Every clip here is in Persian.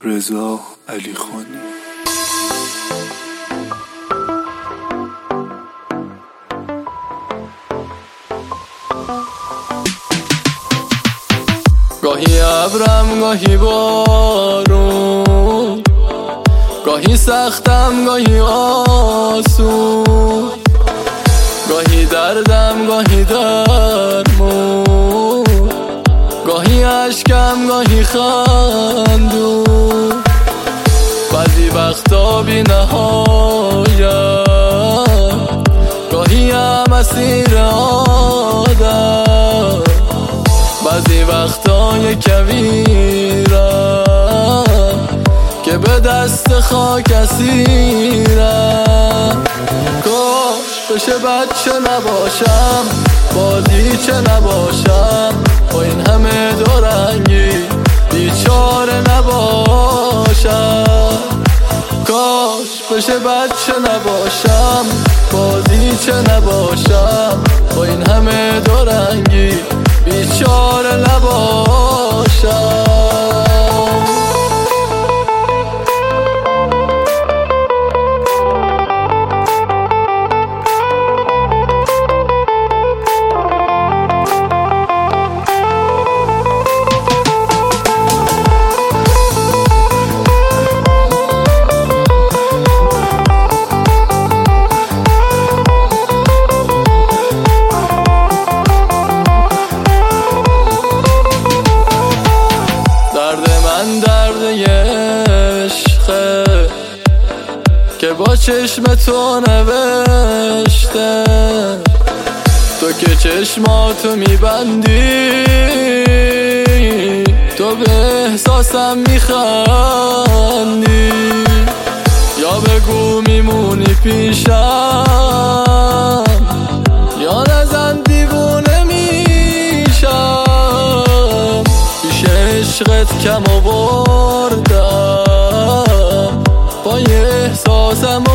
رضا علیخانی. گاهی ابرم گاهی بارون، گاهی سختم گاهی آسون، گاهی دردم گاهی درمون، گاهی عشقم گاهی خندون. بعضی وقتا بی نهایت، گاهی هم اسیر آدم، بعضی وقتا یک کویرم که به دست خاک اسیرم. کاش بشه بچه نباشم، بازیچه نباشم، با این همه دورنگی بیچاره نباشم. کاش بشه بچه نباشم، بازیچه نباشم، با این همه دورنگی بیچاره نباشم. درد عشقه که با چشم تو نوشته، تو که چشماتو میبندی تو به احساسم میخندی. یا بگو میمونی پیشم، یا نزن دیوونه میشم. پیش عشقت کم آوردم، پای احساسم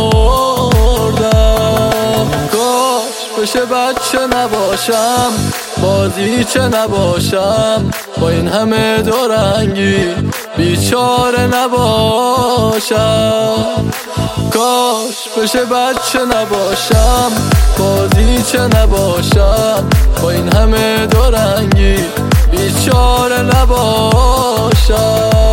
خوردم. کاش بشه بچه نباشم، بازیچه نباشم، با این همه دورنگی بیچاره نباشم. کاش بشه بچه نباشم، بازیچه نباشم، با این همه دورنگی بیچاره نباشم.